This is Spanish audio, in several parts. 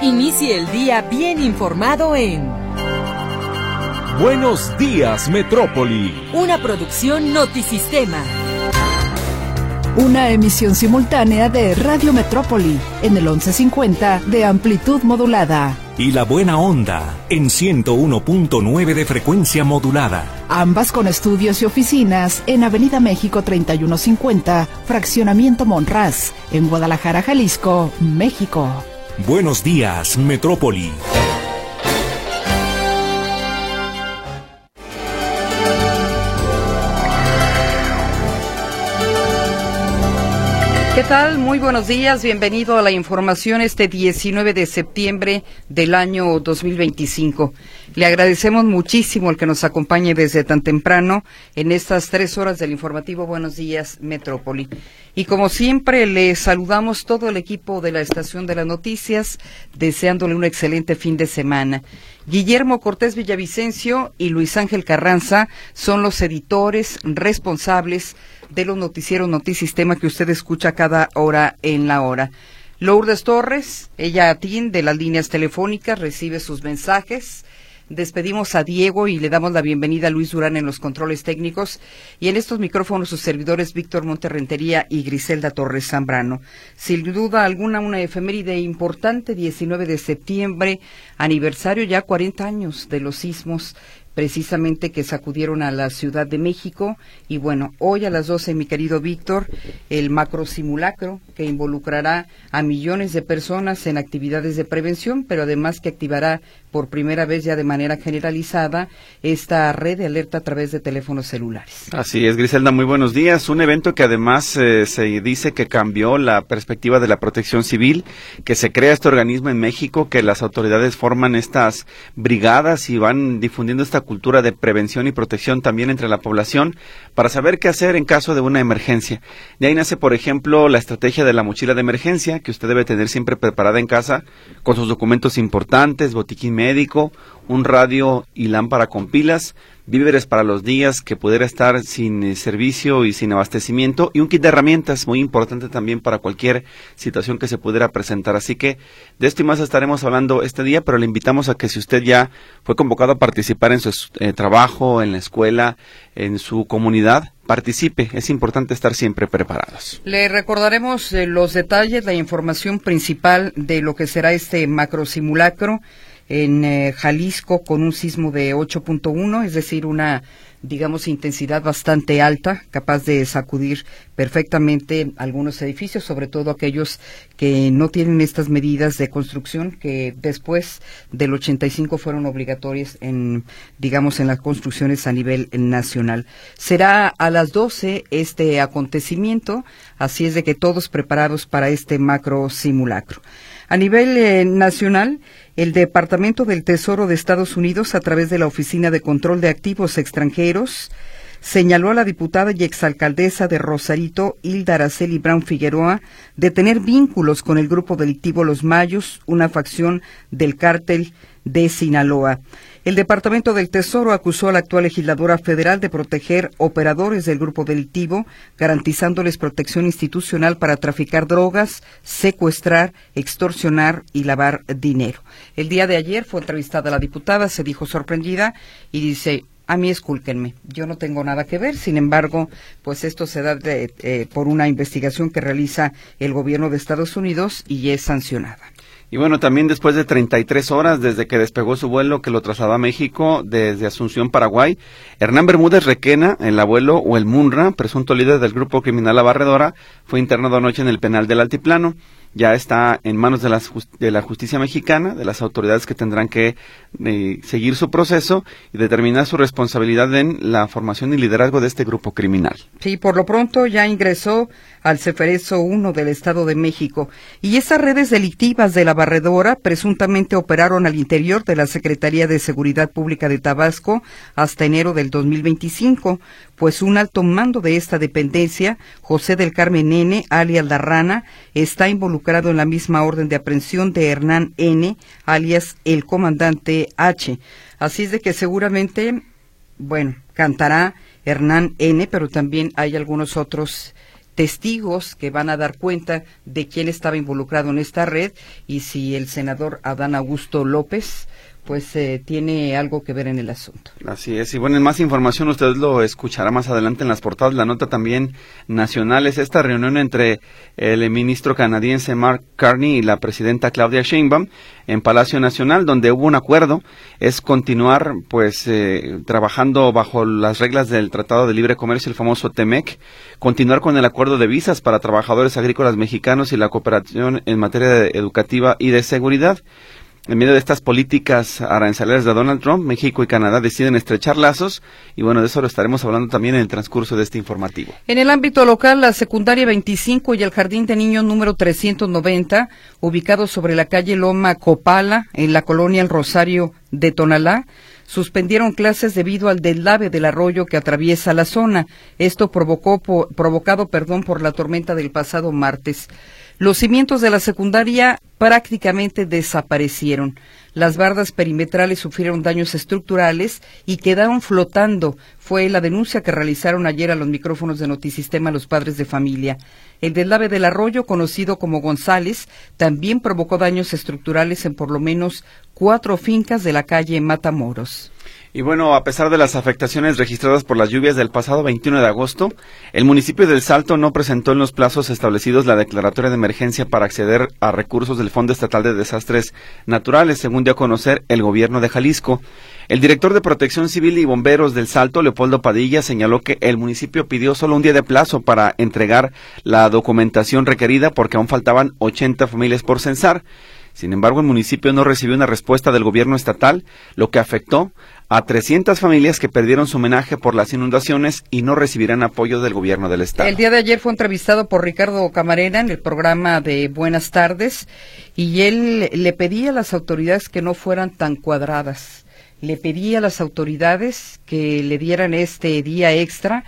Inicie el día bien informado en Buenos Días, Metrópoli. Una producción Notisistema. Una emisión simultánea de Radio Metrópoli en el 1150 de amplitud modulada. Y La Buena Onda en 101.9 de frecuencia modulada. Ambas con estudios y oficinas en Avenida México 3150, Fraccionamiento Monraz, en Guadalajara, Jalisco, México. Buenos días, Metrópoli. ¿Qué tal? Muy buenos días, bienvenido a la información este 19 de septiembre del año 2025. Le agradecemos muchísimo el que nos acompañe desde tan temprano en estas 3 horas del informativo Buenos Días, Metrópoli. Y como siempre, le saludamos todo el equipo de la Estación de las Noticias, deseándole un excelente fin de semana. Guillermo Cortés Villavicencio y Luis Ángel Carranza son los editores responsables de los noticieros Notisistema que usted escucha cada hora en la hora. Lourdes Torres, ella atiende las líneas telefónicas, recibe sus mensajes. Despedimos a Diego y le damos la bienvenida a Luis Durán en los controles técnicos, y en estos micrófonos sus servidores Víctor Monterrentería y Griselda Torres Zambrano. Sin duda alguna una efeméride importante, 19 de septiembre, aniversario ya 40 años de los sismos precisamente que sacudieron a la Ciudad de México. Y bueno, hoy a las 12, mi querido Víctor, el macro simulacro que involucrará a millones de personas en actividades de prevención, pero además que activará por primera vez ya de manera generalizada esta red de alerta a través de teléfonos celulares. Así es, Griselda, muy buenos días. Un evento que además se dice que cambió la perspectiva de la protección civil, que se crea este organismo en México, que las autoridades forman estas brigadas y van difundiendo esta cultura de prevención y protección también entre la población para saber qué hacer en caso de una emergencia. De ahí nace, por ejemplo, la estrategia de la mochila de emergencia, que usted debe tener siempre preparada en casa, con sus documentos importantes, botiquín médico, un radio y lámpara con pilas, víveres para los días que pudiera estar sin servicio y sin abastecimiento, y un kit de herramientas muy importante también para cualquier situación que se pudiera presentar. Así que de esto y más estaremos hablando este día, pero le invitamos a que si usted ya fue convocado a participar en su trabajo, en la escuela, en su comunidad, participe. Es importante estar siempre preparados. Le recordaremos los detalles, la información principal de lo que será este macro simulacro en Jalisco, con un sismo de 8.1, es decir, una, digamos, intensidad bastante alta, capaz de sacudir perfectamente algunos edificios, sobre todo aquellos que no tienen estas medidas de construcción que después del 85 fueron obligatorias en, digamos, en las construcciones a nivel nacional. Será a las 12 este acontecimiento, así es de que todos preparados para este macro simulacro. A nivel nacional, el Departamento del Tesoro de Estados Unidos, a través de la Oficina de Control de Activos Extranjeros, señaló a la diputada y exalcaldesa de Rosarito, Hilda Araceli Brown Figueroa, de tener vínculos con el grupo delictivo Los Mayos, una facción del cártel de Sinaloa. El Departamento del Tesoro acusó a la actual legisladora federal de proteger operadores del grupo delictivo, garantizándoles protección institucional para traficar drogas, secuestrar, extorsionar y lavar dinero. El día de ayer fue entrevistada la diputada, se dijo sorprendida y dice: a mí escúlquenme, yo no tengo nada que ver. Sin embargo, pues esto se da por una investigación que realiza el gobierno de Estados Unidos y es sancionada. Y bueno, también después de 33 horas desde que despegó su vuelo que lo trasladó a México desde Asunción, Paraguay, Hernán Bermúdez Requena, el abuelo o el Munra, presunto líder del grupo criminal La Barredora, fue internado anoche en el penal del Altiplano. Ya está en manos de la justicia mexicana, de las autoridades que tendrán que seguir su proceso y determinar su responsabilidad en la formación y liderazgo de este grupo criminal. Sí, por lo pronto ya ingresó al Ceferezo 1 del Estado de México. Y esas redes delictivas de La Barredora presuntamente operaron al interior de la Secretaría de Seguridad Pública de Tabasco hasta enero del 2025, pues un alto mando de esta dependencia, José del Carmen N., alias La Rana, está involucrado en la misma orden de aprehensión de Hernán N., alias el comandante H. Así es de que seguramente, bueno, cantará Hernán N., pero también hay algunos otros testigos que van a dar cuenta de quién estaba involucrado en esta red y si el senador Adán Augusto López pues tiene algo que ver en el asunto. Así es, y bueno, en más información usted lo escuchará más adelante en las portadas. La nota también nacional es esta reunión entre el ministro canadiense Mark Carney y la presidenta Claudia Sheinbaum en Palacio Nacional, donde hubo un acuerdo, es continuar pues trabajando bajo las reglas del Tratado de Libre Comercio, el famoso TEMEC, continuar con el acuerdo de visas para trabajadores agrícolas mexicanos y la cooperación en materia educativa y de seguridad. En medio de estas políticas arancelarias de Donald Trump, México y Canadá deciden estrechar lazos y bueno, de eso lo estaremos hablando también en el transcurso de este informativo. En el ámbito local, la secundaria 25 y el jardín de niños número 390, ubicados sobre la calle Loma Copala, en la colonia El Rosario de Tonalá, suspendieron clases debido al deslave del arroyo que atraviesa la zona. Esto provocado por la tormenta del pasado martes. Los cimientos de la secundaria prácticamente desaparecieron. Las bardas perimetrales sufrieron daños estructurales y quedaron flotando. Fue la denuncia que realizaron ayer a los micrófonos de Notisistema los padres de familia. El deslave del arroyo, conocido como González, también provocó daños estructurales en por lo menos 4 fincas de la calle Matamoros. Y bueno, a pesar de las afectaciones registradas por las lluvias del pasado 21 de agosto, el municipio del Salto no presentó en los plazos establecidos la declaratoria de emergencia para acceder a recursos del Fondo Estatal de Desastres Naturales, según dio a conocer el gobierno de Jalisco. El director de Protección Civil y Bomberos del Salto, Leopoldo Padilla, señaló que el municipio pidió solo un día de plazo para entregar la documentación requerida porque aún faltaban 80 familias por censar. Sin embargo, el municipio no recibió una respuesta del gobierno estatal, lo que afectó a 300 familias que perdieron su homenaje por las inundaciones y no recibirán apoyo del gobierno del estado. El día de ayer fue entrevistado por Ricardo Camarena en el programa de Buenas Tardes y él le pedía a las autoridades que no fueran tan cuadradas. Le pedía a las autoridades que le dieran este día extra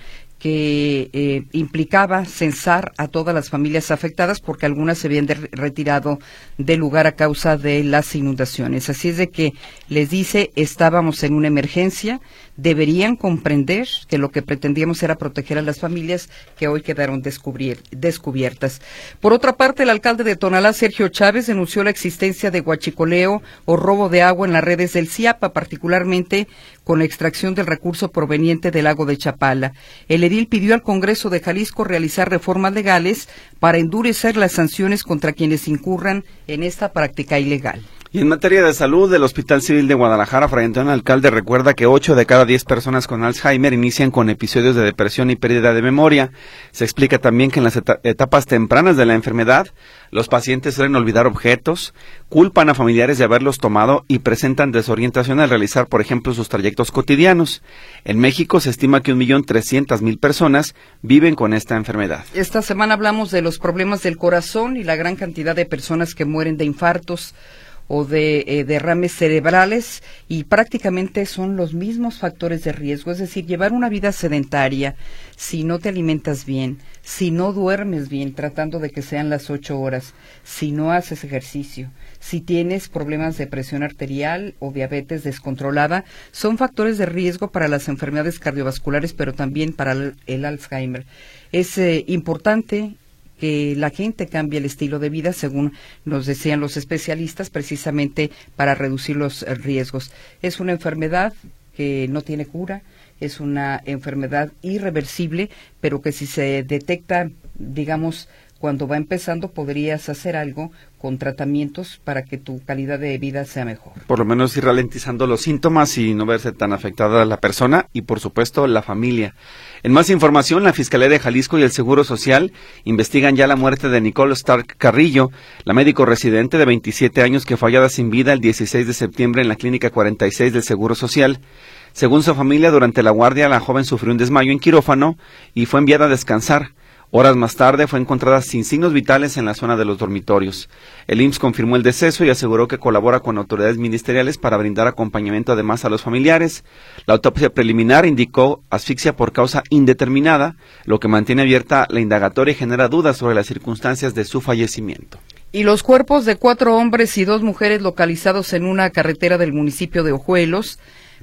que implicaba censar a todas las familias afectadas porque algunas se habían retirado del lugar a causa de las inundaciones. Así es de que les dice, estábamos en una emergencia, deberían comprender que lo que pretendíamos era proteger a las familias que hoy quedaron descubiertas. Por otra parte, el alcalde de Tonalá, Sergio Chávez, denunció la existencia de huachicoleo o robo de agua en las redes del CIAPA, particularmente con la extracción del recurso proveniente del lago de Chapala. El edil pidió al Congreso de Jalisco realizar reformas legales para endurecer las sanciones contra quienes incurran en esta práctica ilegal. Y en materia de salud, el Hospital Civil de Guadalajara, Fray Antonio Alcalde, recuerda que 8 de cada 10 personas con Alzheimer inician con episodios de depresión y pérdida de memoria. Se explica también que en las etapas tempranas de la enfermedad, los pacientes suelen olvidar objetos, culpan a familiares de haberlos tomado y presentan desorientación al realizar, por ejemplo, sus trayectos cotidianos. En México se estima que 1.300.000 personas viven con esta enfermedad. Esta semana hablamos de los problemas del corazón y la gran cantidad de personas que mueren de infartos o de derrames cerebrales y prácticamente son los mismos factores de riesgo, es decir, llevar una vida sedentaria, si no te alimentas bien, si no duermes bien, tratando de que sean las 8 horas, si no haces ejercicio, si tienes problemas de presión arterial o diabetes descontrolada, son factores de riesgo para las enfermedades cardiovasculares, pero también para el Alzheimer. Es importante que la gente cambie el estilo de vida, según nos decían los especialistas, precisamente para reducir los riesgos. Es una enfermedad que no tiene cura, es una enfermedad irreversible, pero que si se detecta, digamos, cuando va empezando, podrías hacer algo con tratamientos para que tu calidad de vida sea mejor. Por lo menos ir ralentizando los síntomas y no verse tan afectada la persona y, por supuesto, la familia. En más información, la Fiscalía de Jalisco y el Seguro Social investigan ya la muerte de Nicole Stark Carrillo, la médico residente de 27 años que fue hallada sin vida el 16 de septiembre en la Clínica 46 del Seguro Social. Según su familia, durante la guardia, la joven sufrió un desmayo en quirófano y fue enviada a descansar. Horas más tarde fue encontrada sin signos vitales en la zona de los dormitorios. El IMSS confirmó el deceso y aseguró que colabora con autoridades ministeriales para brindar acompañamiento además a los familiares. La autopsia preliminar indicó asfixia por causa indeterminada, lo que mantiene abierta la indagatoria y genera dudas sobre las circunstancias de su fallecimiento. Y los cuerpos de 4 hombres y 2 mujeres localizados en una carretera del municipio de Ojuelos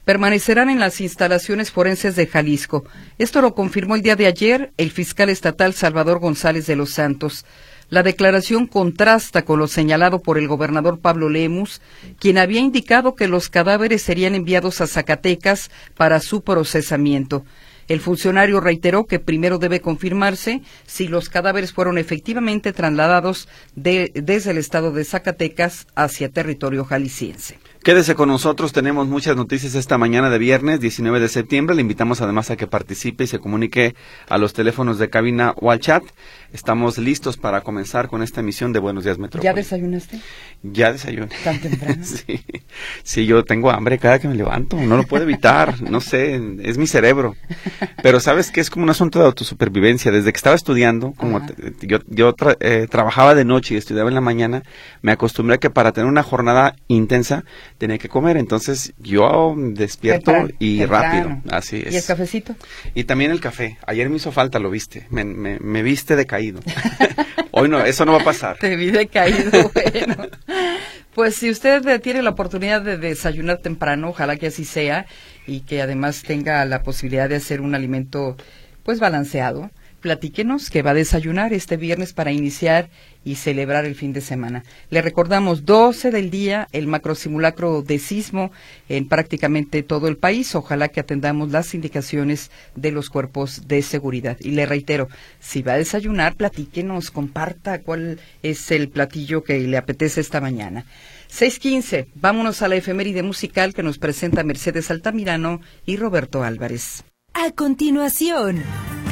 permanecerán en las instalaciones forenses de Jalisco. Esto lo confirmó el día de ayer el fiscal estatal Salvador González de los Santos. La declaración contrasta con lo señalado por el gobernador Pablo Lemus, quien había indicado que los cadáveres serían enviados a Zacatecas para su procesamiento. El funcionario reiteró que primero debe confirmarse si los cadáveres fueron efectivamente trasladados desde el estado de Zacatecas hacia territorio jalisciense. Quédese con nosotros, tenemos muchas noticias esta mañana de viernes 19 de septiembre. Le invitamos además a que participe y se comunique a los teléfonos de cabina o al chat. Estamos listos para comenzar con esta emisión de Buenos Días Metrópoli. ¿Ya desayunaste? Ya desayuné. ¿Tan temprano? Sí, yo tengo hambre cada que me levanto, no lo puedo evitar, no sé, es mi cerebro. Pero sabes que es como un asunto de autosupervivencia. Desde que estaba estudiando, como yo trabajaba de noche y estudiaba en la mañana, me acostumbré a que para tener una jornada intensa tenía que comer, entonces yo despierto rápido, así es. ¿Y el cafecito? Y también el café, ayer me hizo falta, lo viste, me viste decaído. Hoy no, eso no va a pasar. Te vi decaído, bueno. Pues si usted tiene la oportunidad de desayunar temprano, ojalá que así sea, y que además tenga la posibilidad de hacer un alimento pues balanceado, platíquenos qué va a desayunar este viernes para iniciar y celebrar el fin de semana. Le recordamos 12 del día, el macrosimulacro de sismo en prácticamente todo el país. Ojalá que atendamos las indicaciones de los cuerpos de seguridad. Y le reitero, si va a desayunar, platíquenos, comparta cuál es el platillo que le apetece esta mañana. 6:15, vámonos a la efeméride musical que nos presenta Mercedes Altamirano y Roberto Álvarez. A continuación,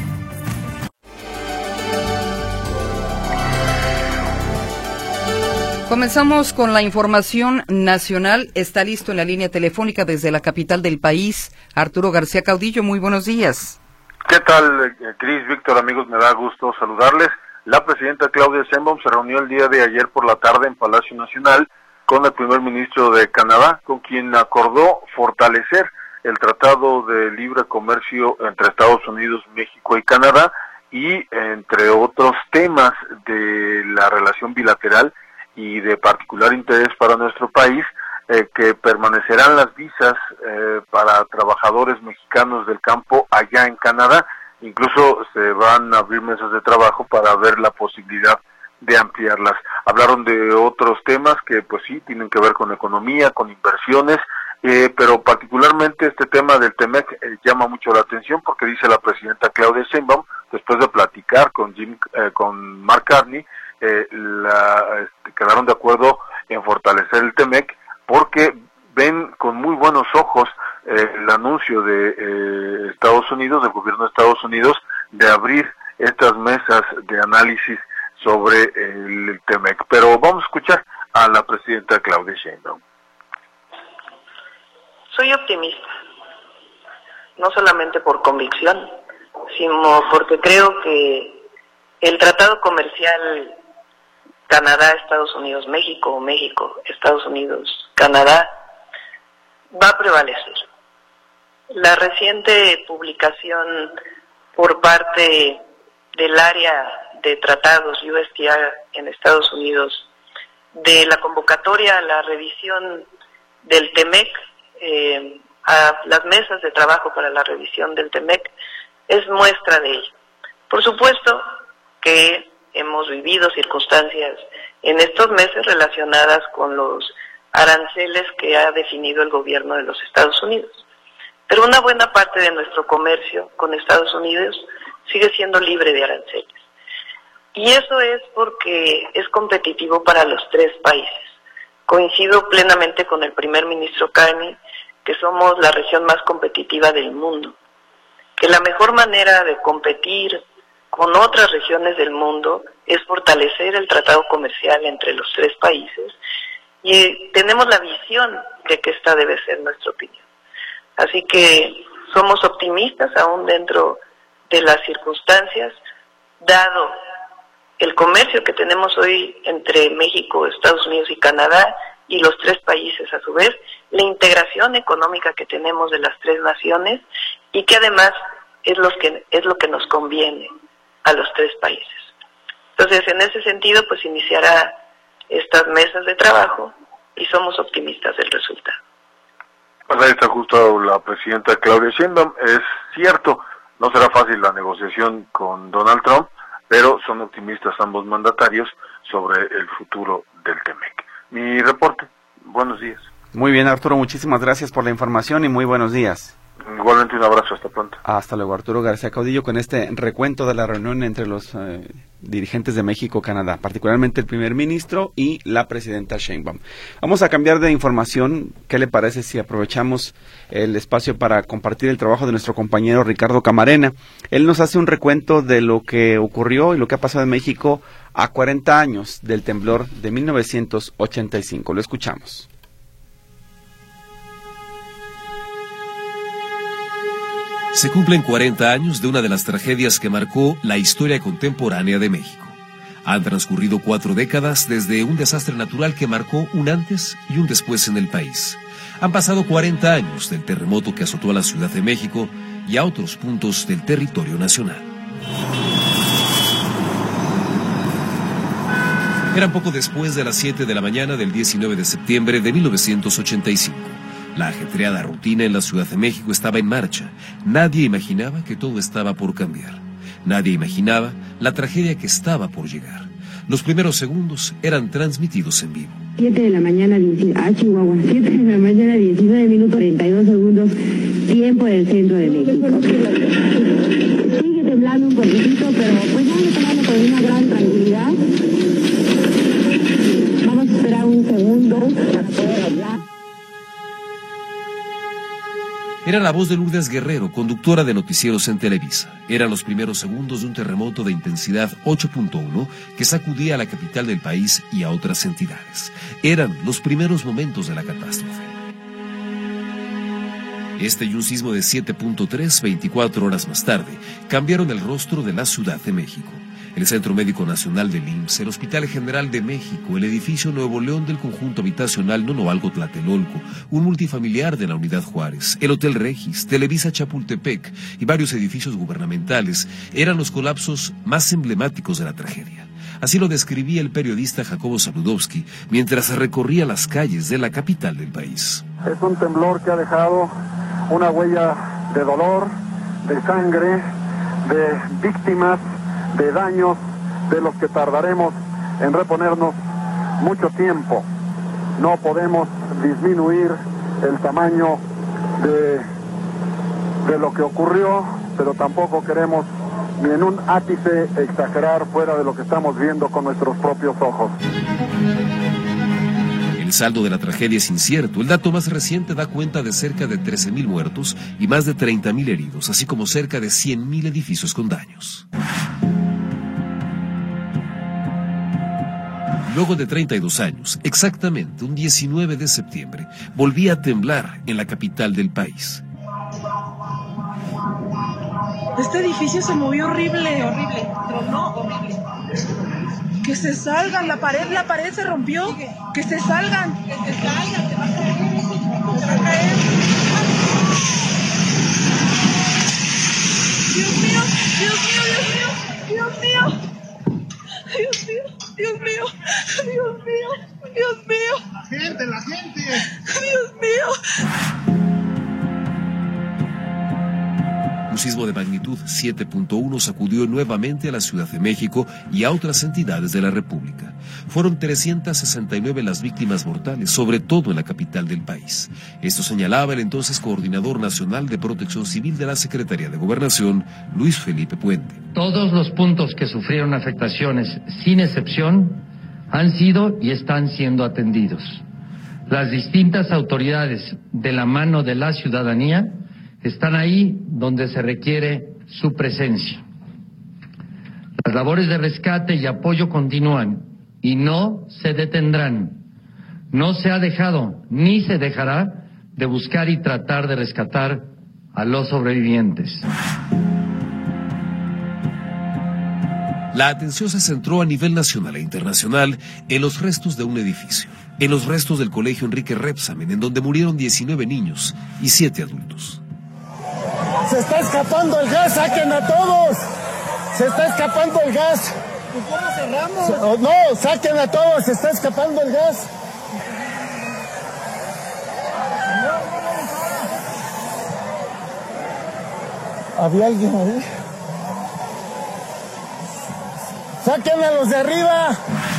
comenzamos con la información nacional. Está listo en la línea telefónica desde la capital del país, Arturo García Caudillo. Muy buenos días. ¿Qué tal, Cris, Víctor, amigos? Me da gusto saludarles. La presidenta Claudia Sheinbaum se reunió el día de ayer por la tarde en Palacio Nacional con el primer ministro de Canadá, con quien acordó fortalecer el Tratado de Libre Comercio entre Estados Unidos, México y Canadá, y entre otros temas de la relación bilateral y de particular interés para nuestro país, que permanecerán las visas para trabajadores mexicanos del campo allá en Canadá. Incluso se van a abrir mesas de trabajo para ver la posibilidad de ampliarlas. Hablaron de otros temas que pues sí tienen que ver con economía, con inversiones, pero particularmente este tema del TEMEC llama mucho la atención porque dice la presidenta Claudia Sheinbaum, después de platicar con Mark Carney, quedaron de acuerdo en fortalecer el TEMEC porque ven con muy buenos ojos el anuncio de Estados Unidos, del gobierno de Estados Unidos, de abrir estas mesas de análisis sobre el TEMEC. Pero vamos a escuchar a la presidenta Claudia Sheinbaum. Soy optimista, no solamente por convicción, sino porque creo que el tratado comercial Canadá, Estados Unidos, México, México, Estados Unidos, Canadá, va a prevalecer. La reciente publicación por parte del área de tratados USTR en Estados Unidos de la convocatoria a la revisión del TEMEC, a las mesas de trabajo para la revisión del TEMEC, es muestra de ello. Por supuesto que hemos vivido circunstancias en estos meses relacionadas con los aranceles que ha definido el gobierno de los Estados Unidos. Pero una buena parte de nuestro comercio con Estados Unidos sigue siendo libre de aranceles. Y eso es porque es competitivo para los tres países. Coincido plenamente con el primer ministro Carney que somos la región más competitiva del mundo, que la mejor manera de competir con otras regiones del mundo es fortalecer el tratado comercial entre los tres países, y tenemos la visión de que esta debe ser nuestra opinión. Así que somos optimistas aún dentro de las circunstancias, dado el comercio que tenemos hoy entre México, Estados Unidos y Canadá, y los tres países a su vez, la integración económica que tenemos de las tres naciones, y que además es lo que nos conviene a los tres países. Entonces, en ese sentido, pues iniciará estas mesas de trabajo y somos optimistas del resultado. Pues ahí está justo la presidenta Claudia Sheinbaum. Es cierto, no será fácil la negociación con Donald Trump, pero son optimistas ambos mandatarios sobre el futuro del TEMEC. Mi reporte. Buenos días. Muy bien, Arturo, muchísimas gracias por la información y muy buenos días. Igualmente un abrazo, hasta pronto. Hasta luego, Arturo García Caudillo, con este recuento de la reunión entre los dirigentes de México-Canadá, particularmente el primer ministro y la presidenta Sheinbaum. Vamos a cambiar de información. ¿Qué le parece si aprovechamos el espacio para compartir el trabajo de nuestro compañero Ricardo Camarena? Él nos hace un recuento de lo que ocurrió y lo que ha pasado en México a 40 años del temblor de 1985. Lo escuchamos. Se cumplen 40 años de una de las tragedias que marcó la historia contemporánea de México. Han transcurrido 4 décadas desde un desastre natural que marcó un antes y un después en el país. Han pasado 40 años del terremoto que azotó a la Ciudad de México y a otros puntos del territorio nacional. Eran poco después de las 7 de la mañana del 19 de septiembre de 1985. La ajetreada rutina en la Ciudad de México estaba en marcha. Nadie imaginaba que todo estaba por cambiar. Nadie imaginaba la tragedia que estaba por llegar. Los primeros segundos eran transmitidos en vivo. 7 de la mañana, Chihuahua, 7 de la mañana, 19 minutos, 32 segundos, tiempo del centro de México. Sigue temblando un poquitito, pero pues ya lo tomamos con una gran tranquilidad. Vamos a esperar un segundo para poder hablar. Era la voz de Lourdes Guerrero, conductora de noticieros en Televisa. Eran los primeros segundos de un terremoto de intensidad 8.1 que sacudía a la capital del país y a otras entidades. Eran los primeros momentos de la catástrofe. Este y un sismo de 7.3, 24 horas más tarde, cambiaron el rostro de la Ciudad de México. El Centro Médico Nacional del IMSS, el Hospital General de México, el edificio Nuevo León del conjunto habitacional Nonoalco Tlatelolco, un multifamiliar de la Unidad Juárez, el Hotel Regis, Televisa Chapultepec y varios edificios gubernamentales eran los colapsos más emblemáticos de la tragedia. Así lo describía el periodista Jacobo Saludowski mientras recorría las calles de la capital del país. Es un temblor que ha dejado una huella de dolor, de sangre, de víctimas, de daños de los que tardaremos en reponernos mucho tiempo. No podemos disminuir el tamaño de lo que ocurrió, pero tampoco queremos ni en un ápice exagerar fuera de lo que estamos viendo con nuestros propios ojos. El saldo de la tragedia es incierto. El dato más reciente da cuenta de cerca de 13,000 muertos y más de 30,000 heridos, así como cerca de 100,000 edificios con daños. Luego de 32 años, exactamente un 19 de septiembre, volvía a temblar en la capital del país. Este edificio se movió horrible, tronó horrible. Que se salgan, la pared se rompió, que se salgan, se va a caer, se va a caer. Dios mío, Dios mío, Dios mío, Dios mío, Dios mío, Dios mío, Dios mío, Dios mío. La gente. Dios mío. Un sismo de magnitud 7.1 sacudió nuevamente a la Ciudad de México y a otras entidades de la República. Fueron 369 las víctimas mortales, sobre todo en la capital del país. Esto señalaba el entonces Coordinador Nacional de Protección Civil de la Secretaría de Gobernación, Luis Felipe Puente. Todos los puntos que sufrieron afectaciones, sin excepción, han sido y están siendo atendidos. Las distintas autoridades, de la mano de la ciudadanía, están ahí donde se requiere su presencia. Las labores de rescate y apoyo continúan y no se detendrán. No se ha dejado ni se dejará de buscar y tratar de rescatar a los sobrevivientes. La atención se centró a nivel nacional e internacional en los restos de un edificio, en los restos del colegio Enrique Repsamen, en donde murieron 19 niños y 7 adultos. ¡Se está escapando el gas! ¡Saquen a todos! ¡Se está escapando el gas! ¿Cómo cerramos? No, saquen a todos, se está escapando el gas. Había alguien ahí. ¡Saquen a los de arriba!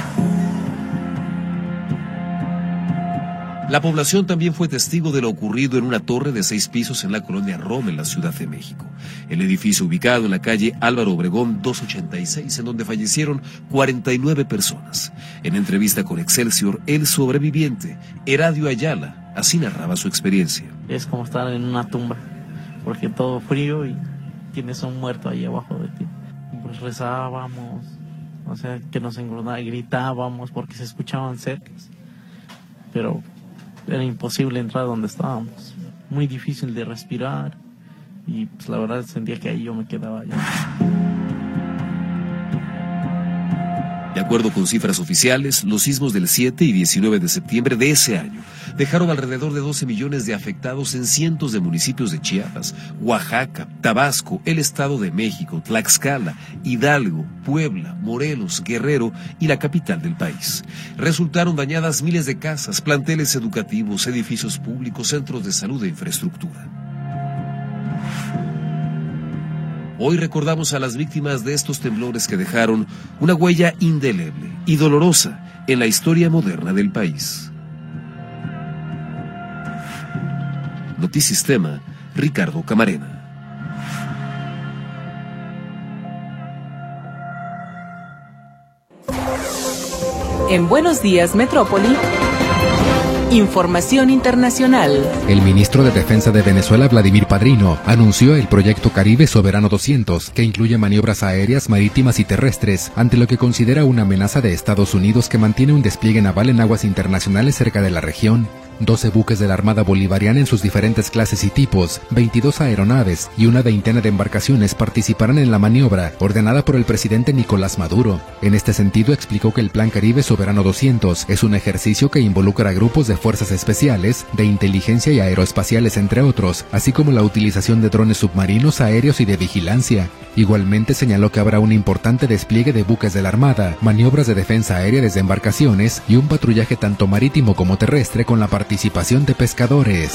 La población también fue testigo de lo ocurrido en una torre de 6 pisos en la colonia Roma, en la Ciudad de México. El edificio ubicado en la calle Álvaro Obregón 286, en donde fallecieron 49 personas. En entrevista con Excelsior, el sobreviviente, Heradio Ayala, así narraba su experiencia. Es como estar en una tumba, porque todo frío y tienes un muerto ahí abajo de ti. Pues rezábamos, o sea, que nos engordaba, gritábamos porque se escuchaban cercas, pero era imposible entrar donde estábamos, muy difícil de respirar, y pues la verdad sentía que ahí yo me quedaba allá. De acuerdo con cifras oficiales, los sismos del 7 y 19 de septiembre de ese año dejaron alrededor de 12 millones de afectados en cientos de municipios de Chiapas, Oaxaca, Tabasco, el Estado de México, Tlaxcala, Hidalgo, Puebla, Morelos, Guerrero y la capital del país. Resultaron dañadas miles de casas, planteles educativos, edificios públicos, centros de salud e infraestructura. Hoy recordamos a las víctimas de estos temblores que dejaron una huella indeleble y dolorosa en la historia moderna del país. Notisistema, Ricardo Camarena. En Buenos Días, Metrópoli. Información internacional. El ministro de Defensa de Venezuela, Vladimir Padrino, anunció el proyecto Caribe Soberano 200, que incluye maniobras aéreas, marítimas y terrestres, ante lo que considera una amenaza de Estados Unidos que mantiene un despliegue naval en aguas internacionales cerca de la región. 12 buques de la Armada Bolivariana en sus diferentes clases y tipos, 22 aeronaves y una veintena de embarcaciones participarán en la maniobra, ordenada por el presidente Nicolás Maduro. En este sentido, explicó que el Plan Caribe Soberano 200 es un ejercicio que involucra a grupos de fuerzas especiales, de inteligencia y aeroespaciales, entre otros, así como la utilización de drones submarinos, aéreos y de vigilancia. Igualmente señaló que habrá un importante despliegue de buques de la Armada, maniobras de defensa aérea desde embarcaciones y un patrullaje tanto marítimo como terrestre con la participación de pescadores.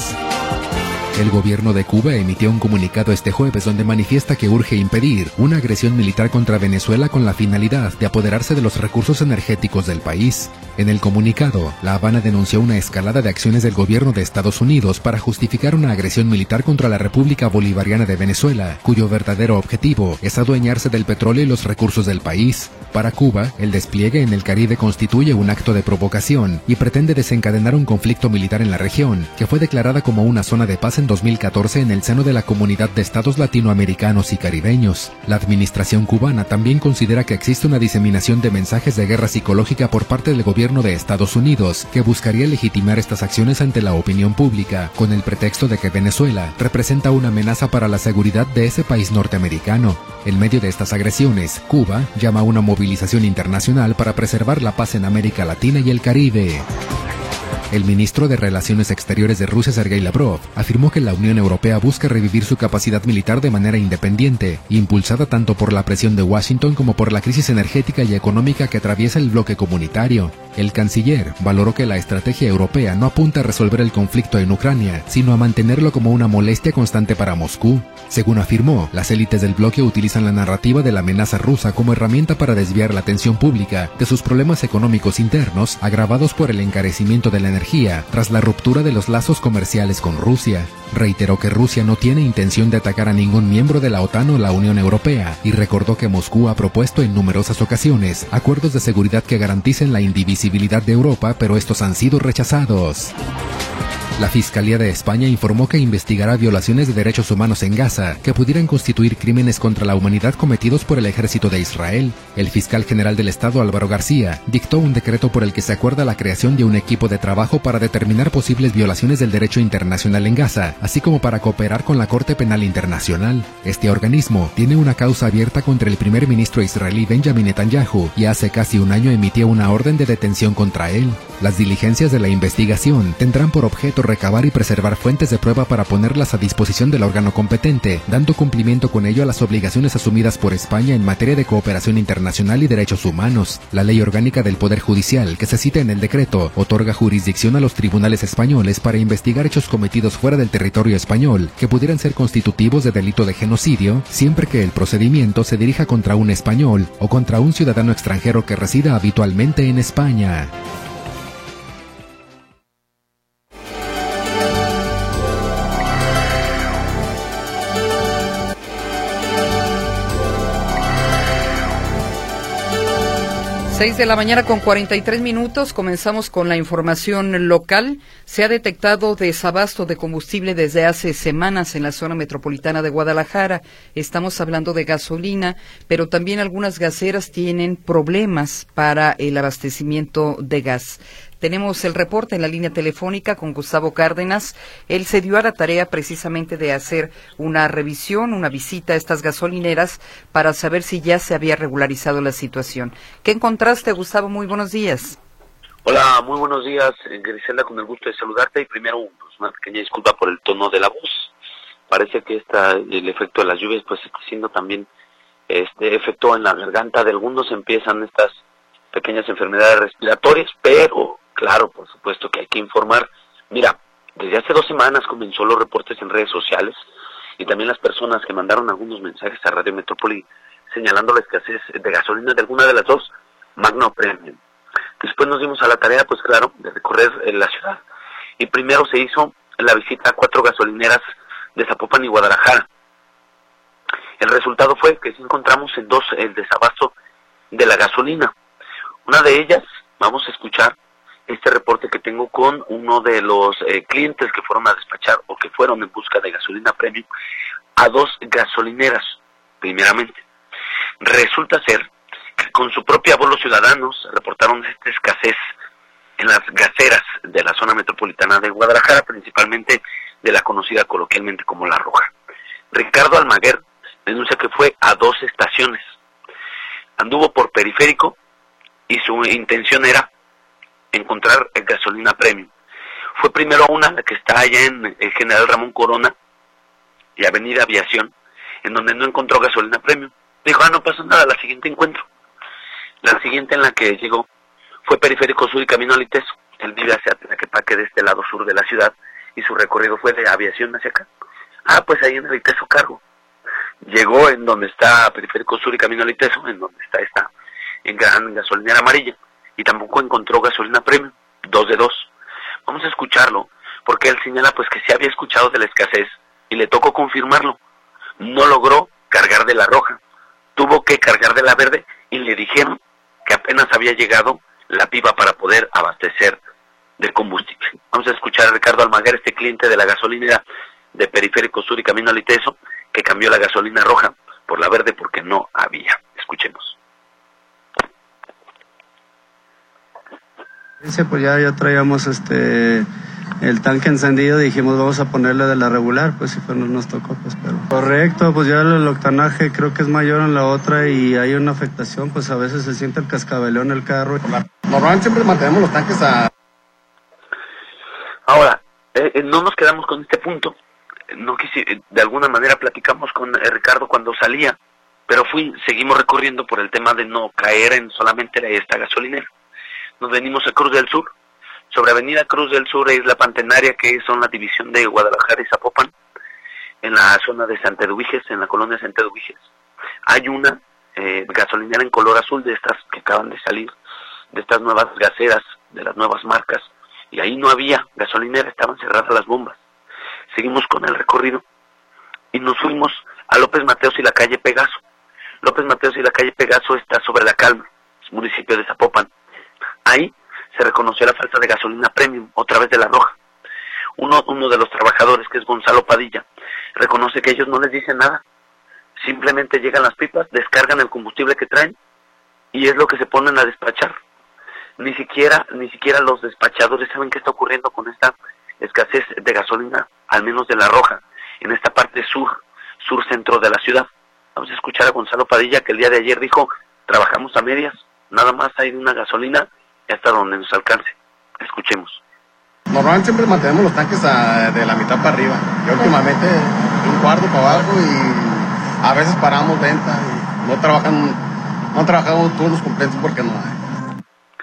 El gobierno de Cuba emitió un comunicado este jueves donde manifiesta que urge impedir una agresión militar contra Venezuela con la finalidad de apoderarse de los recursos energéticos del país. En el comunicado, La Habana denunció una escalada de acciones del gobierno de Estados Unidos para justificar una agresión militar contra la República Bolivariana de Venezuela, cuyo verdadero objetivo es adueñarse del petróleo y los recursos del país. Para Cuba, el despliegue en el Caribe constituye un acto de provocación y pretende desencadenar un conflicto militar en la región, que fue declarada como una zona de paz en 2014 en el seno de la Comunidad de Estados Latinoamericanos y Caribeños. La administración cubana también considera que existe una diseminación de mensajes de guerra psicológica por parte del gobierno de Estados Unidos, que buscaría legitimar estas acciones ante la opinión pública, con el pretexto de que Venezuela representa una amenaza para la seguridad de ese país norteamericano. En medio de estas agresiones, Cuba llama a una movilización internacional para preservar la paz en América Latina y el Caribe. El ministro de Relaciones Exteriores de Rusia, Sergei Lavrov, afirmó que la Unión Europea busca revivir su capacidad militar de manera independiente, impulsada tanto por la presión de Washington como por la crisis energética y económica que atraviesa el bloque comunitario. El canciller valoró que la estrategia europea no apunta a resolver el conflicto en Ucrania, sino a mantenerlo como una molestia constante para Moscú. Según afirmó, las élites del bloque utilizan la narrativa de la amenaza rusa como herramienta para desviar la atención pública de sus problemas económicos internos, agravados por el encarecimiento de la energía tras la ruptura de los lazos comerciales con Rusia. Reiteró que Rusia no tiene intención de atacar a ningún miembro de la OTAN o la Unión Europea y recordó que Moscú ha propuesto en numerosas ocasiones acuerdos de seguridad que garanticen la indivisibilidad de Europa, pero estos han sido rechazados. La Fiscalía de España informó que investigará violaciones de derechos humanos en Gaza que pudieran constituir crímenes contra la humanidad cometidos por el ejército de Israel. El fiscal general del Estado, Álvaro García, dictó un decreto por el que se acuerda la creación de un equipo de trabajo para determinar posibles violaciones del derecho internacional en Gaza, así como para cooperar con la Corte Penal Internacional. Este organismo tiene una causa abierta contra el primer ministro israelí Benjamin Netanyahu y hace casi un año emitió una orden de detención contra él. Las diligencias de la investigación tendrán por objeto recabar y preservar fuentes de prueba para ponerlas a disposición del órgano competente, dando cumplimiento con ello a las obligaciones asumidas por España en materia de cooperación internacional y derechos humanos. La Ley Orgánica del Poder Judicial, que se cita en el decreto, otorga jurisdicción a los tribunales españoles para investigar hechos cometidos fuera del territorio español, que pudieran ser constitutivos de delito de genocidio, siempre que el procedimiento se dirija contra un español o contra un ciudadano extranjero que resida habitualmente en España. Seis de la mañana con 43 minutos, comenzamos con la información local. Se ha detectado desabasto de combustible desde hace semanas en la zona metropolitana de Guadalajara. Estamos hablando de gasolina, pero también algunas gaseras tienen problemas para el abastecimiento de gas. Tenemos el reporte en la línea telefónica con Gustavo Cárdenas. Él se dio a la tarea precisamente de hacer una revisión, una visita a estas gasolineras para saber si ya se había regularizado la situación. ¿Qué encontraste, Gustavo? Muy buenos días. Hola, muy buenos días, Griselda, con el gusto de saludarte. Y primero, pues, una pequeña disculpa por el tono de la voz. Parece que el efecto de las lluvias pues está siendo también efecto en la garganta de algunos. Empiezan estas pequeñas enfermedades respiratorias, pero claro, por supuesto que hay que informar. Mira, desde hace 2 semanas comenzó los reportes en redes sociales y también las personas que mandaron algunos mensajes a Radio Metrópoli señalando la escasez de gasolina de alguna de las dos, Magna o Premium. Después nos dimos a la tarea, pues claro, de recorrer la ciudad. Y primero se hizo la visita a 4 gasolineras de Zapopan y Guadalajara. El resultado fue que sí encontramos en 2 el desabasto de la gasolina. Una de ellas, vamos a escuchar este reporte que tengo con uno de los clientes que fueron a despachar o que fueron en busca de gasolina premium a 2 gasolineras, primeramente. Resulta ser que con su propia voz los ciudadanos reportaron esta escasez en las gaseras de la zona metropolitana de Guadalajara, principalmente de la conocida coloquialmente como La Roja. Ricardo Almaguer denuncia que fue a 2 estaciones. Anduvo por Periférico y su intención era encontrar gasolina premium. Fue primero a una, la que está allá en el General Ramón Corona y Avenida Aviación, en donde no encontró gasolina premium. Dijo, no pasa nada, la siguiente encuentro. La siguiente en la que llegó fue Periférico Sur y Camino al Iteso. Él vive hacia Tlaquepaque, de este lado sur de la ciudad, y su recorrido fue de Aviación hacia acá. Pues ahí en el Iteso cargo. Llegó en donde está Periférico Sur y Camino al Iteso, en donde está esta en gran gasolinera amarilla, y tampoco encontró gasolina premium, 2 de 2. Vamos a escucharlo, porque él señala pues que sí había escuchado de la escasez, y le tocó confirmarlo. No logró cargar de La Roja, tuvo que cargar de la Verde, y le dijeron que apenas había llegado la pipa para poder abastecer de combustible. Vamos a escuchar a Ricardo Almaguer, este cliente de la gasolinera de Periférico Sur y Camino al Iteso, que cambió la gasolina roja por la verde porque no había. Escuchemos. Pues ya traíamos el tanque encendido, dijimos vamos a ponerle de la regular, pues si no nos tocó, pues pero correcto, pues ya el octanaje creo que es mayor en la otra y hay una afectación, pues a veces se siente el cascabeleo en el carro. Normalmente siempre mantenemos los tanques a... Ahora, no nos quedamos con este punto, de alguna manera platicamos con Ricardo cuando salía, pero seguimos recorriendo por el tema de no caer en solamente esta gasolinera. Nos venimos a Cruz del Sur, sobre Avenida Cruz del Sur e Isla Pantenaria, que son la división de Guadalajara y Zapopan, en la zona de Santa Eduviges, en la colonia Santa Eduviges. Hay una gasolinera en color azul de estas que acaban de salir, de estas nuevas gaseras, de las nuevas marcas, y ahí no había gasolinera, estaban cerradas las bombas. Seguimos con el recorrido y nos fuimos a López Mateos y la calle Pegaso. López Mateos y la calle Pegaso está sobre La Calma, municipio de Zapopan. Ahí se reconoció la falta de gasolina premium, otra vez de La Roja. Uno de los trabajadores, que es Gonzalo Padilla, reconoce que ellos no les dicen nada. Simplemente llegan las pipas, descargan el combustible que traen y es lo que se ponen a despachar. Ni siquiera los despachadores saben qué está ocurriendo con esta escasez de gasolina, al menos de La Roja, en esta parte sur-centro de la ciudad. Vamos a escuchar a Gonzalo Padilla, que el día de ayer dijo, trabajamos a medias, nada más hay una gasolina y hasta donde nos alcance. Escuchemos. Normalmente siempre mantenemos los tanques de la mitad para arriba. Y últimamente un cuarto para abajo y a veces paramos venta y no trabajamos turnos completos porque no hay.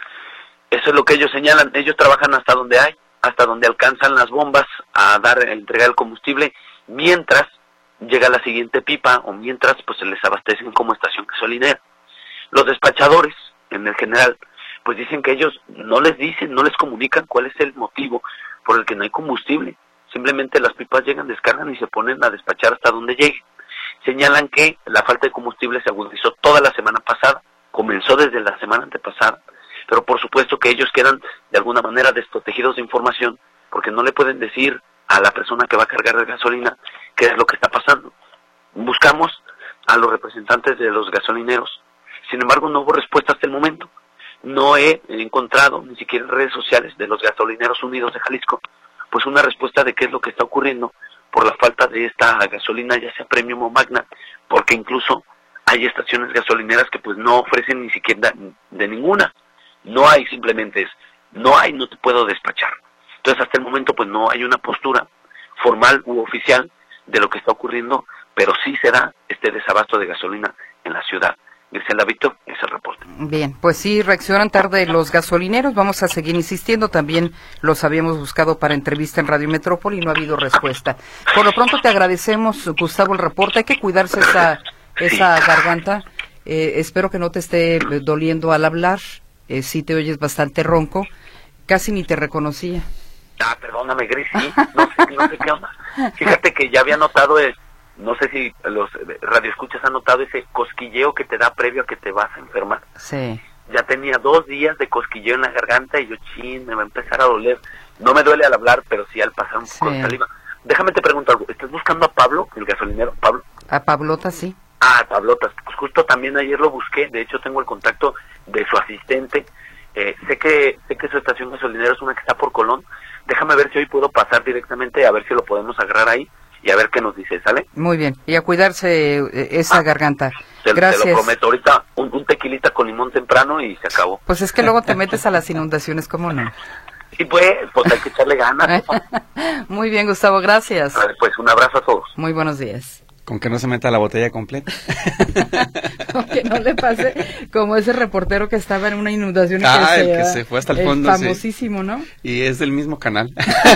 Eso es lo que ellos señalan. Ellos trabajan hasta donde hay, hasta donde alcanzan las bombas a entregar el combustible, mientras llega la siguiente pipa o mientras pues se les abastecen como estación gasolinera. Los despachadores, en el general, pues dicen que ellos no les comunican cuál es el motivo por el que no hay combustible. Simplemente las pipas llegan, descargan y se ponen a despachar hasta donde llegue. Señalan que la falta de combustible se agudizó toda la semana pasada, comenzó desde la semana antepasada, pero por supuesto que ellos quedan de alguna manera desprotegidos de información porque no le pueden decir a la persona que va a cargar de gasolina qué es lo que está pasando. Buscamos a los representantes de los gasolineros, sin embargo no hubo respuesta hasta el momento. No he encontrado, ni siquiera en redes sociales de los Gasolineros Unidos de Jalisco, pues una respuesta de qué es lo que está ocurriendo por la falta de esta gasolina, ya sea Premium o Magna, porque incluso hay estaciones gasolineras que pues no ofrecen ni siquiera de ninguna. No hay, simplemente es, no te puedo despachar. Entonces hasta el momento pues no hay una postura formal u oficial de lo que está ocurriendo, pero sí se da este desabasto de gasolina en la ciudad. Griselda, Víctor, es el reporte. Bien, pues sí, reaccionan tarde los gasolineros. Vamos a seguir insistiendo. También los habíamos buscado para entrevista en Radio Metrópoli y no ha habido respuesta. Por lo pronto te agradecemos, Gustavo, el reporte. Hay que cuidarse esa garganta. Espero que no te esté doliendo al hablar. Sí te oyes bastante ronco. Casi ni te reconocía. Perdóname, Gris, sí. No sé qué onda. Fíjate que ya había notado no sé si los radioescuchas han notado ese cosquilleo que te da previo a que te vas a enfermar. Sí. Ya tenía 2 días de cosquilleo en la garganta y yo, me va a empezar a doler. No me duele al hablar, pero sí al pasar un poco de saliva. Déjame te pregunto algo. ¿Estás buscando a Pablo, el gasolinero? ¿Pablo? A Pablota, sí. Pablotas. Pues justo también ayer lo busqué. De hecho, tengo el contacto de su asistente. Sé que su estación gasolinera es una que está por Colón. Déjame ver si hoy puedo pasar directamente a ver si lo podemos agarrar ahí y a ver qué nos dice, ¿sale? Muy bien, y a cuidarse esa garganta. Gracias. Te lo prometo, ahorita un tequilita con limón temprano y se acabó. Pues es que luego te metes a las inundaciones, ¿cómo no? Sí, pues hay que echarle ganas. Muy bien, Gustavo, gracias. Vale, pues un abrazo a todos. Muy buenos días. Con que no se meta la botella completa. Con que no le pase como ese reportero que estaba en una inundación y el que se fue hasta el fondo. Famosísimo, sí. ¿No? Y es del mismo canal.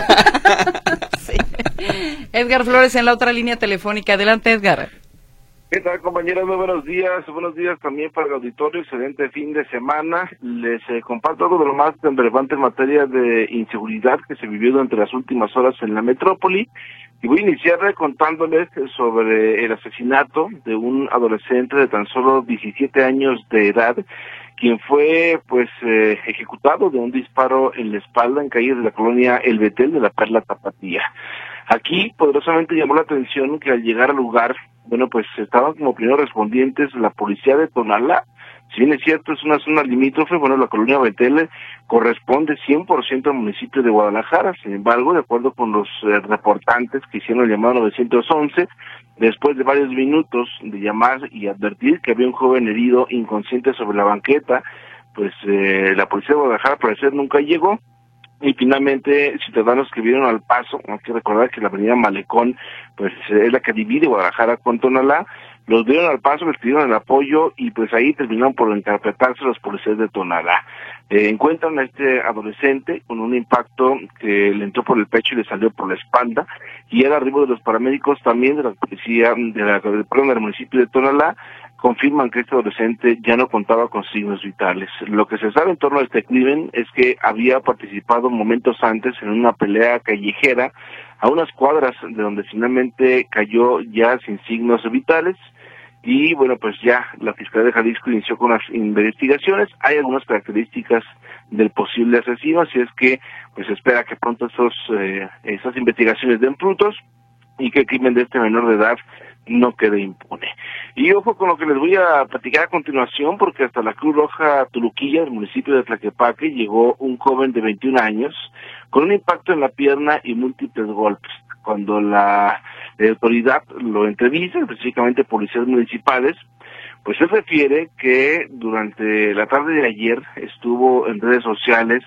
Sí. Edgar Flores en la otra línea telefónica. Adelante, Edgar. ¿Qué tal, compañeros? Muy buenos días. Buenos días también para el auditorio. Excelente fin de semana. Les comparto algo de lo más relevante en materia de inseguridad que se vivió durante las últimas horas en la metrópoli. Y voy a iniciar contándoles sobre el asesinato de un adolescente de tan solo 17 años de edad, quien fue ejecutado de un disparo en la espalda en calles de la colonia El Betel de la Perla Tapatía. Aquí poderosamente llamó la atención que al llegar al lugar, estaban como primeros respondientes la policía de Tonalá. Si bien es cierto, es una zona limítrofe, la colonia Betel corresponde 100% al municipio de Guadalajara. Sin embargo, de acuerdo con los reportantes que hicieron el llamado 911, después de varios minutos de llamar y advertir que había un joven herido inconsciente sobre la banqueta, la policía de Guadalajara al parecer nunca llegó. Y finalmente, ciudadanos que vieron al paso, hay que recordar que la avenida Malecón, es la que divide Guadalajara con Tonalá, los vieron al paso, les pidieron el apoyo y ahí terminaron por interpretarse los policías de Tonalá. Encuentran a este adolescente con un impacto que le entró por el pecho y le salió por la espalda, y al arribo de los paramédicos también de la policía del municipio de Tonalá, confirman que este adolescente ya no contaba con signos vitales. Lo que se sabe en torno a este crimen es que había participado momentos antes en una pelea callejera a unas cuadras de donde finalmente cayó ya sin signos vitales. Y ya la Fiscalía de Jalisco inició con las investigaciones. Hay algunas características del posible asesino, así es que se espera que pronto esas investigaciones den frutos y que el crimen de este menor de edad no quede impune. Y ojo con lo que les voy a platicar a continuación, porque hasta la Cruz Roja Tuluquilla, del municipio de Tlaquepaque, llegó un joven de 21 años con un impacto en la pierna y múltiples golpes. Cuando la autoridad lo entrevista, específicamente policías municipales, él refiere que durante la tarde de ayer estuvo en redes sociales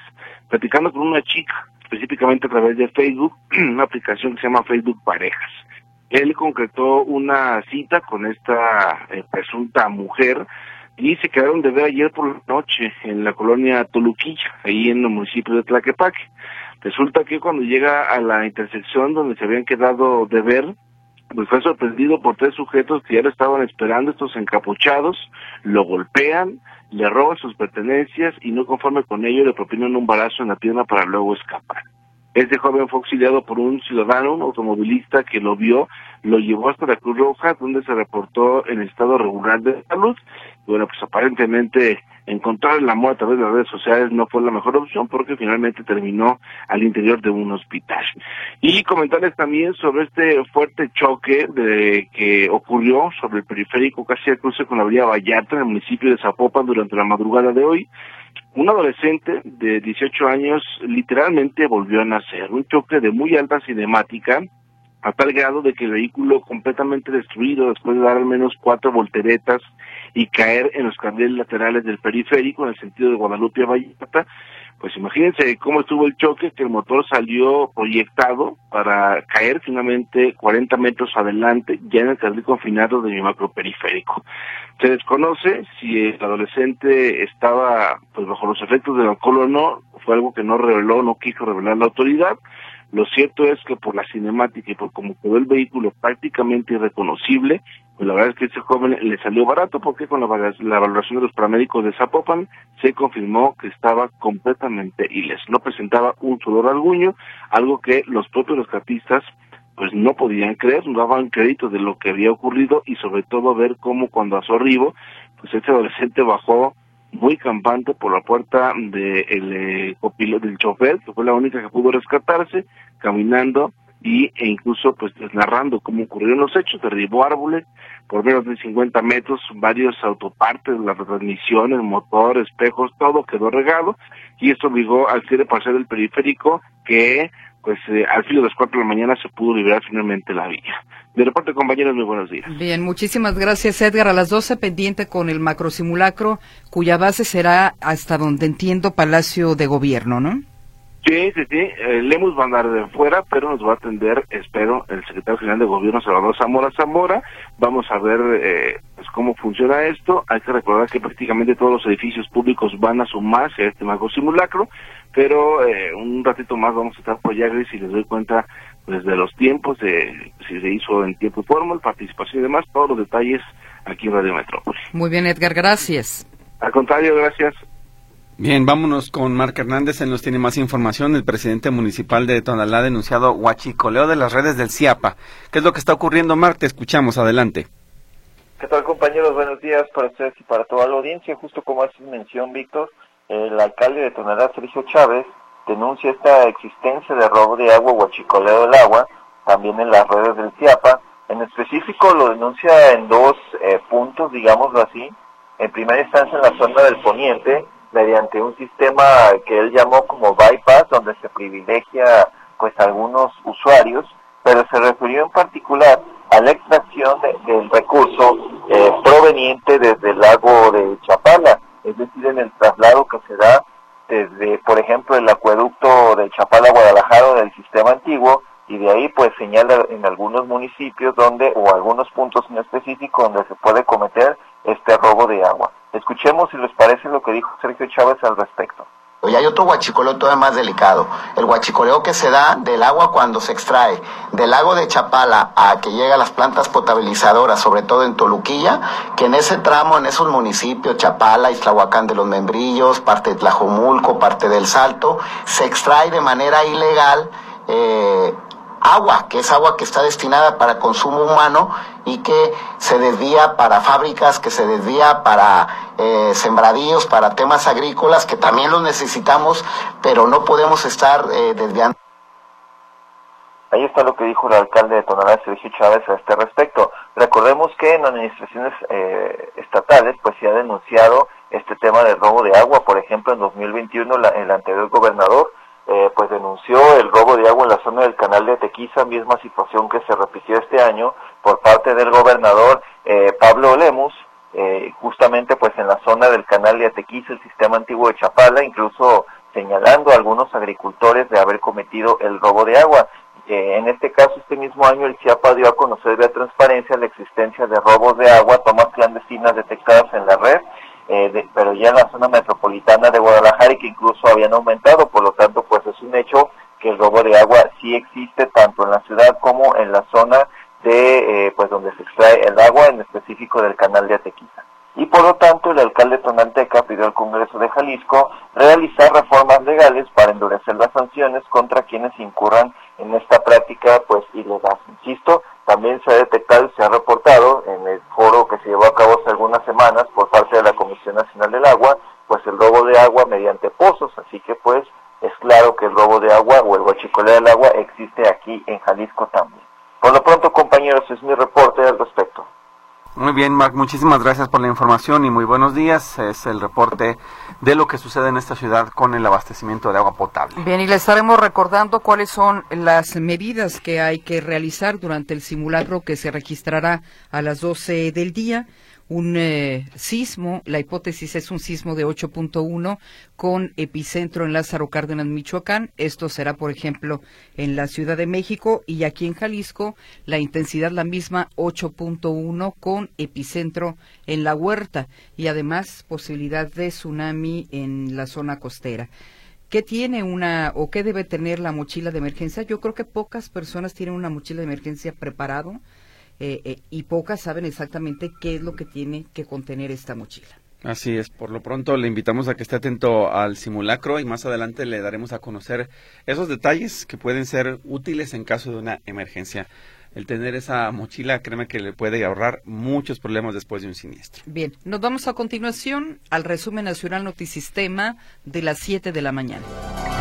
platicando con una chica, específicamente a través de Facebook, una aplicación que se llama Facebook Parejas. Él concretó una cita con esta presunta mujer y se quedaron de ver ayer por la noche en la colonia Toluquilla, ahí en el municipio de Tlaquepaque. Resulta que cuando llega a la intersección donde se habían quedado de ver, pues fue sorprendido por 3 sujetos que ya lo estaban esperando, estos encapuchados, lo golpean, le roban sus pertenencias y no conforme con ello le propinan un balazo en la pierna para luego escapar. Este joven fue auxiliado por un ciudadano, un automovilista que lo vio, lo llevó hasta la Cruz Roja, donde se reportó en estado regular de salud. Y bueno, pues aparentemente encontrar el amor a través de las redes sociales no fue la mejor opción porque finalmente terminó al interior de un hospital. Y comentarles también sobre este fuerte choque que ocurrió sobre el periférico casi al cruce con la avenida Vallarta en el municipio de Zapopan durante la madrugada de hoy. Un adolescente de 18 años literalmente volvió a nacer, un choque de muy alta cinemática, a tal grado de que el vehículo completamente destruido después de dar al menos 4 volteretas y caer en los carriles laterales del periférico en el sentido de Guadalupe a Vallarta. Pues imagínense cómo estuvo el choque, que el motor salió proyectado para caer finalmente 40 metros adelante, ya en el carril confinado de mi macroperiférico. Se desconoce si el adolescente estaba pues bajo los efectos del alcohol o no, fue algo que no quiso revelar la autoridad. Lo cierto es que por la cinemática y por cómo quedó el vehículo prácticamente irreconocible, pues la verdad es que ese joven le salió barato porque con la valoración de los paramédicos de Zapopan se confirmó que estaba completamente ileso. No presentaba un solo rasguño, algo que los propios rescatistas pues no podían creer, no daban crédito de lo que había ocurrido y sobre todo ver cómo cuando a su arribo, pues este adolescente bajó muy campante por la puerta del copiloto del chofer, que fue la única que pudo rescatarse, caminando e incluso pues narrando cómo ocurrieron los hechos. Derribó árboles por menos de 50 metros, varios autopartes, la transmisión, el motor, espejos, todo quedó regado y esto obligó al cierre parcial del periférico que pues al filo de las 4 de la mañana se pudo liberar finalmente la vía. De reporte, compañeros, muy buenos días. Bien, muchísimas gracias, Edgar. A las 12 pendiente con el macrosimulacro, cuya base será, hasta donde entiendo, Palacio de Gobierno, ¿no? Sí. Lemus va a andar de fuera, pero nos va a atender, espero, el secretario general de Gobierno, Salvador Zamora. Vamos a ver pues cómo funciona esto. Hay que recordar que prácticamente todos los edificios públicos van a sumarse a este macrosimulacro, pero un ratito más vamos a estar por allá, y les doy cuenta pues de los tiempos, de si se hizo en tiempo y forma, participación y demás, todos los detalles aquí en Radio Metrópoli. Muy bien, Edgar, gracias. Al contrario, gracias. Bien, vámonos con Marc Hernández, él nos tiene más información. El presidente municipal de Tonalá ha denunciado huachicoleo de las redes del CIAPA. ¿Qué es lo que está ocurriendo, Marc? Te escuchamos, adelante. ¿Qué tal, compañeros? Buenos días para ustedes y para toda la audiencia. Justo como haces mención, Víctor, el alcalde de Tonalá, Sergio Chávez, denuncia esta existencia de robo de agua, huachicoleo del agua, también en las redes del CIAPA. En específico lo denuncia en 2 puntos, digámoslo así. En primera instancia en la zona del poniente, mediante un sistema que él llamó como bypass, donde se privilegia pues algunos usuarios, pero se refirió en particular a la extracción del recurso proveniente desde el lago de Chapala, es decir, en el traslado que se da desde, por ejemplo, el acueducto de Chapala a Guadalajara del sistema antiguo, y de ahí pues señala en algunos municipios o algunos puntos en específico donde se puede cometer este robo de agua. Escuchemos si les parece lo que dijo Sergio Chávez al respecto. Y hay otro huachicoleo todavía más delicado, el huachicoleo que se da del agua cuando se extrae del lago de Chapala a que llega a las plantas potabilizadoras, sobre todo en Toluquilla, que en ese tramo, en esos municipios, Chapala, Ixtlahuacán de los Membrillos, parte de Tlajomulco, parte del Salto, se extrae de manera ilegal agua, que es agua que está destinada para consumo humano y que se desvía para fábricas, que se desvía para sembradíos, para temas agrícolas, que también los necesitamos, pero no podemos estar desviando. Ahí está lo que dijo el alcalde de Tonalá, Sergio Chávez, a este respecto. Recordemos que en administraciones estatales pues se ha denunciado este tema del robo de agua. Por ejemplo, en 2021 el anterior gobernador pues denunció el robo de agua en la zona del canal de Tequiza, misma situación que se repitió este año por parte del gobernador Pablo Lemus, justamente pues en la zona del canal de Tequiza, el sistema antiguo de Chapala. Incluso señalando a algunos agricultores de haber cometido el robo de agua. En este caso, este mismo año, el CIAPA dio a conocer vía transparencia la existencia de robos de agua, tomas clandestinas detectadas en la red, pero ya en la zona metropolitana de Guadalajara, y que incluso habían aumentado. Por lo tanto, pues es un hecho que el robo de agua sí existe tanto en la ciudad como en la zona de pues donde se extrae el agua, en específico del canal de Atequita. Y por lo tanto, el alcalde Tonalteca pidió al Congreso de Jalisco realizar reformas legales para endurecer las sanciones contra quienes incurran en esta práctica pues ilegal. Insisto, también se ha detectado y se ha reportado en el foro que se llevó a cabo hace algunas semanas por parte de la Comisión Nacional del Agua, pues el robo de agua mediante pozos, así que pues es claro que el robo de agua o el huachicoleo del agua existe aquí en Jalisco también. Por lo pronto, compañeros, es mi reporte al respecto. Muy bien, Marc, muchísimas gracias por la información y muy buenos días. Es el reporte de lo que sucede en esta ciudad con el abastecimiento de agua potable. Bien, y le estaremos recordando cuáles son las medidas que hay que realizar durante el simulacro que se registrará a las 12 del día. Un sismo, la hipótesis es un sismo de 8.1 con epicentro en Lázaro Cárdenas, Michoacán. Esto será, por ejemplo, en la Ciudad de México, y aquí en Jalisco la intensidad la misma, 8.1 con epicentro en La Huerta, y además posibilidad de tsunami en la zona costera. ¿Qué tiene qué debe tener la mochila de emergencia? Yo creo que pocas personas tienen una mochila de emergencia preparado. Y pocas saben exactamente qué es lo que tiene que contener esta mochila. Así es, por lo pronto le invitamos a que esté atento al simulacro y más adelante le daremos a conocer esos detalles que pueden ser útiles en caso de una emergencia. El tener esa mochila, créeme que le puede ahorrar muchos problemas después de un siniestro. Bien, nos vamos a continuación al resumen nacional Notisistema de las 7 de la mañana.